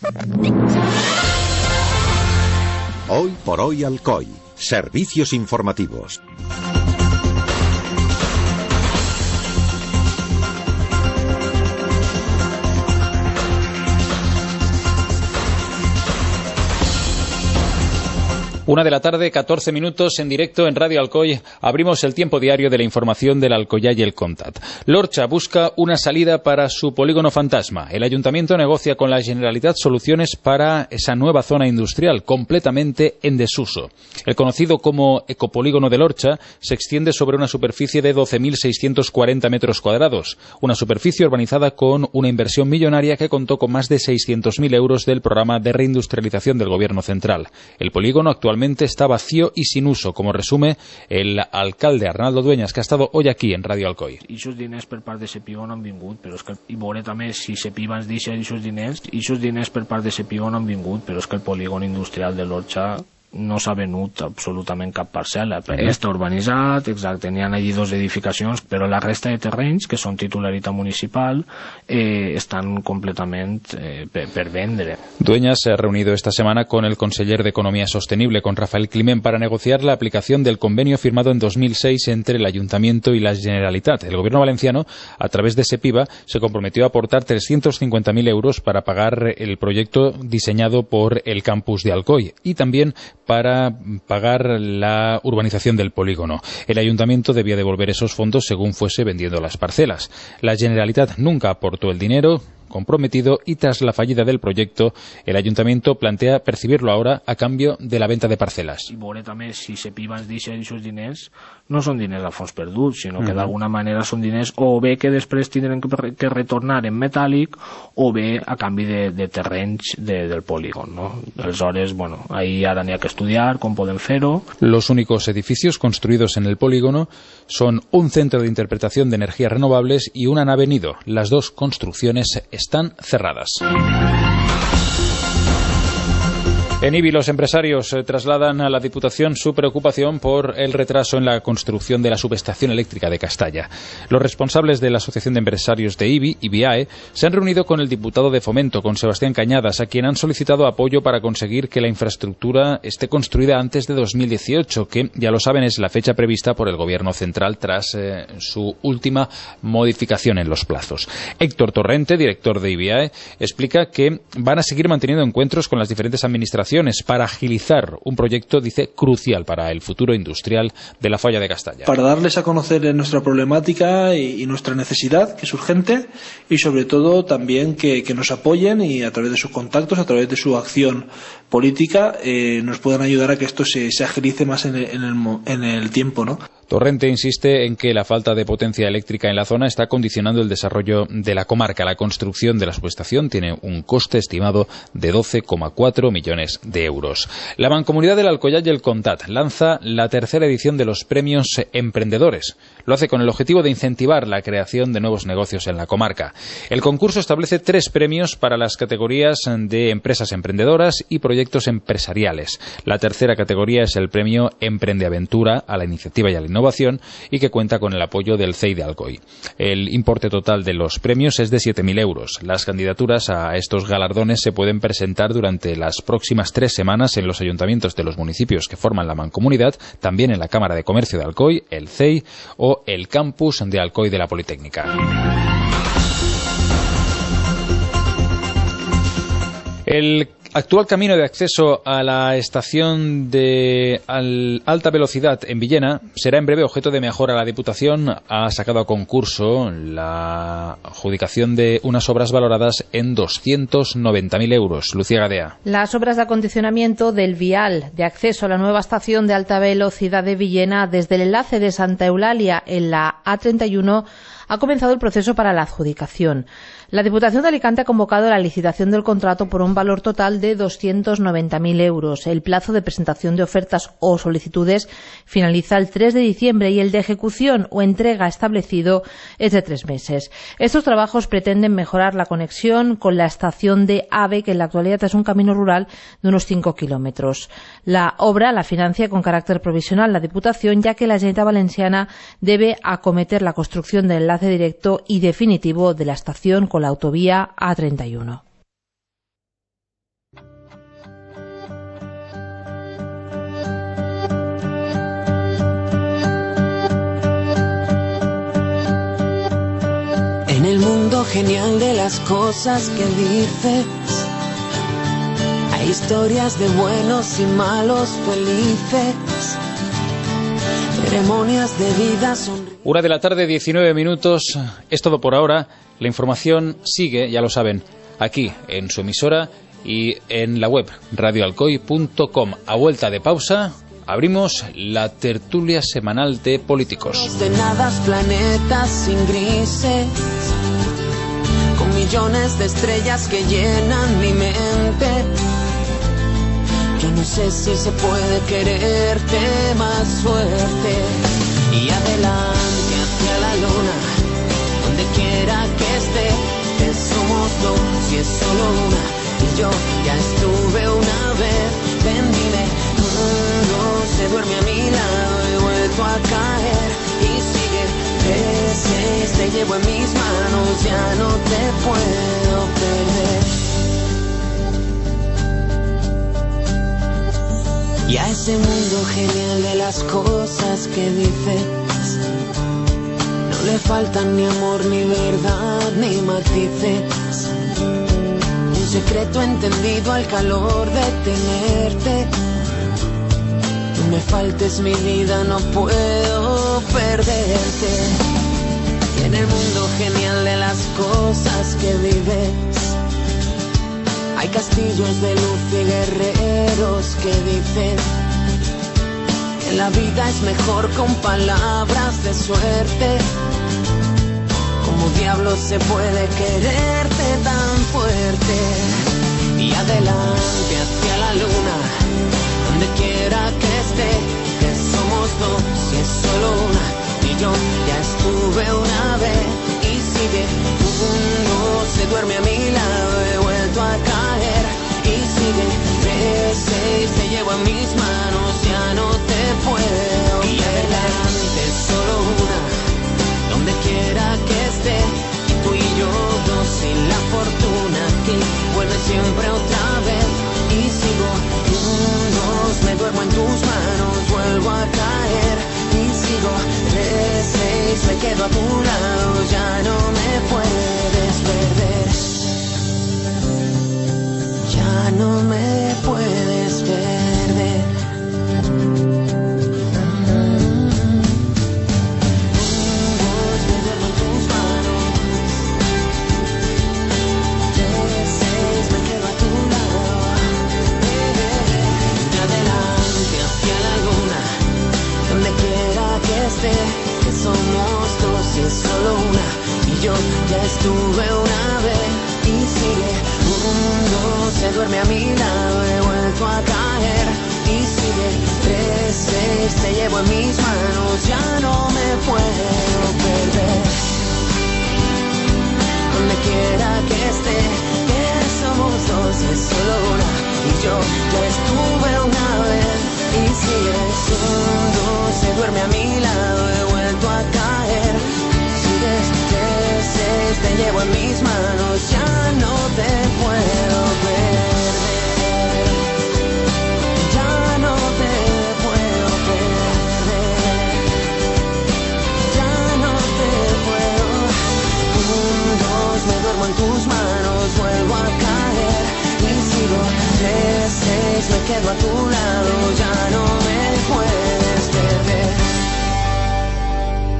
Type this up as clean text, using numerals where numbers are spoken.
Hoy por hoy Alcoy. Servicios informativos. Una de la tarde, 14 minutos, en directo en Radio Alcoy. Abrimos el tiempo diario de la información del Alcoyay y el Comtat. L'Orcha busca una salida para su polígono fantasma. El Ayuntamiento negocia con la Generalitat soluciones para esa nueva zona industrial, completamente en desuso. El conocido como ecopolígono de l'Orcha se extiende sobre una superficie de 12.640 metros cuadrados. Una superficie urbanizada con una inversión millonaria que contó con más de 600.000 euros del programa de reindustrialización del Gobierno central. El polígono actualmente está vacío y sin uso, como resume el alcalde Arnaldo Dueñas, que ha estado hoy aquí en Radio Alcoy. I aquests diners per part de Sepigó no han vingut, però és que i veure també si Sepigó ens deixa aquests diners per part de Sepigó no han vingut, però és que el polígon industrial de l'Orcha no s'ha venut absolutament cap parcel·la. Està urbanitzat, exacte, n'hi ha allí 2 edificacions, però la resta de terrenys, que són titularitat municipal, estan completament per vendre. Dueñas se ha reunido esta semana con el conseller de Economía Sostenible, con Rafael Climent, para negociar la aplicación del convenio firmado en 2006 entre el Ayuntamiento y la Generalitat. El Gobierno valenciano, a través de Sepiva, se comprometió a aportar 350.000 euros para pagar el proyecto diseñado por el campus de Alcoy y también para pagar la urbanización del polígono. El Ayuntamiento debía devolver esos fondos según fuese vendiendo las parcelas. La Generalitat nunca aportó el dinero comprometido y tras la fallida del proyecto, el Ayuntamiento plantea percibirlo ahora a cambio de la venta de parcelas. I veure també si Sepigó ens deixa aquests diners, no són diners a fons perduts, sinó que d'alguna manera són diners o bé que després tindran que retornar en metàl·lic o bé a canvi de terrenys del polígon, no? Aleshores, bueno, ahí ara n'hi ha que estudiar com podem fer-ho. Los únicos edificios construidos en el polígono son un centro de interpretación de energías renovables y una nave nido. Las dos construcciones están cerradas. En Ibi, los empresarios trasladan a la Diputación su preocupación por el retraso en la construcción de la subestación eléctrica de Castalla. Los responsables de la Asociación de Empresarios de Ibi, IBIAE, se han reunido con el diputado de Fomento, con Sebastián Cañadas, a quien han solicitado apoyo para conseguir que la infraestructura esté construida antes de 2018, que, ya lo saben, es la fecha prevista por el Gobierno central tras su última modificación en los plazos. Héctor Torrente, director de IBIAE, explica que van a seguir manteniendo encuentros con las diferentes administraciones para agilizar un proyecto, dice, crucial para el futuro industrial de la falla de Castalla. Para darles a conocer nuestra problemática y nuestra necesidad, que es urgente, y sobre todo también que nos apoyen y a través de sus contactos, a través de su acción política, nos puedan ayudar a que esto se agilice más en el tiempo, ¿no? Torrente insiste en que la falta de potencia eléctrica en la zona está condicionando el desarrollo de la comarca. La construcción de la subestación tiene un coste estimado de 12,4 millones de euros. La Mancomunidad del Alcoyay y el Comtat lanza la tercera edición de los premios Emprendedores. Lo hace con el objetivo de incentivar la creación de nuevos negocios en la comarca. El concurso establece 3 premios para las categorías de empresas emprendedoras y proyectos empresariales. La tercera categoría es el premio Emprendeaventura a la iniciativa y a la innovación y que cuenta con el apoyo del CEI de Alcoy. El importe total de los premios es de 7.000 euros. Las candidaturas a estos galardones se pueden presentar durante las próximas 3 semanas en los ayuntamientos de los municipios que forman la mancomunidad, también en la Cámara de Comercio de Alcoy, el CEI o el campus de Alcoy de la Politécnica. El actual camino de acceso a la estación de alta velocidad en Villena será en breve objeto de mejora. La Diputación ha sacado a concurso la adjudicación de unas obras valoradas en 290.000 euros. Lucía Gadea. Las obras de acondicionamiento del vial de acceso a la nueva estación de alta velocidad de Villena desde el enlace de Santa Eulalia en la A31 ha comenzado el proceso para la adjudicación. La Diputación de Alicante ha convocado la licitación del contrato por un valor total de 290.000 euros. El plazo de presentación de ofertas o solicitudes finaliza el 3 de diciembre y el de ejecución o entrega establecido es de 3 meses. Estos trabajos pretenden mejorar la conexión con la estación de AVE, que en la actualidad es un camino rural de unos 5 kilómetros. La obra la financia con carácter provisional la Diputación, ya que la Generalitat Valenciana debe acometer la construcción del enlace directo y definitivo de la estación con la autovía A31. mundo genial de las cosas que dices. Hay historias de buenos y malos felices. Ceremonias de vida sonrientes. 1:19 p.m. Es todo por ahora. La información sigue, ya lo saben, aquí en su emisora y en la web radioalcoy.com. A vuelta de pausa abrimos la tertulia semanal de políticos. De nada, planetas sin grises, con millones de estrellas que llenan mi mente. Yo no sé si se puede quererte más fuerte. Y adelante hacia la luna, donde quiera que esté, que somos dos y es solo una. Y yo ya estuve una vez, ven dime, no se duerme a mi lado, he vuelto a caer y sigue, 3-6, te llevo en mis manos, ya no te puedo perder. Y a ese mundo genial de las cosas que dices, no le faltan ni amor, ni verdad, ni matices. Un secreto entendido al calor de tenerte. No me faltes mi vida, no puedo perderte. Y en el mundo genial de las cosas que vives, hay castillos de luz y guerreros que dicen que la vida es mejor con palabras de suerte. ¿Cómo diablos se puede quererte tan fuerte? Y adelante hacia la luna, donde quiera que esté, que somos dos y es solo una. Y yo ya estuve una vez y sigue, uno se duerme a mi lado, he vuelto a caer y sigue, 3-6, te llevo en mis manos, ya no te puedo. Y adelante solo una, donde quiera que esté, y tú y yo dos sin la fortuna que vuelve siempre otra vez. Y sigo, unos, me duermo en tus manos, vuelvo a caer y sigo, 3-6, me quedo a tu lado, ya no me puedes perder. Ya no me puedes perder. Que somos dos y es solo una. Y yo ya estuve una vez y sigue, uno se duerme a mi lado, he vuelto a caer y sigue, 3-6, te llevo en mis manos, ya no me puedo perder. Donde quiera que esté, que somos dos y es solo una. Y yo ya estuve una vez y sigues, uno se duerme a mi lado, he vuelto a caer. Sigues, 3-6, te llevo en mis manos, ya no te puedo perder. Ya no te puedo perder. Ya no te puedo. 1-2, me duermo en tus manos, vuelvo a caer y sigo, 3-6, me quedo a tu lado,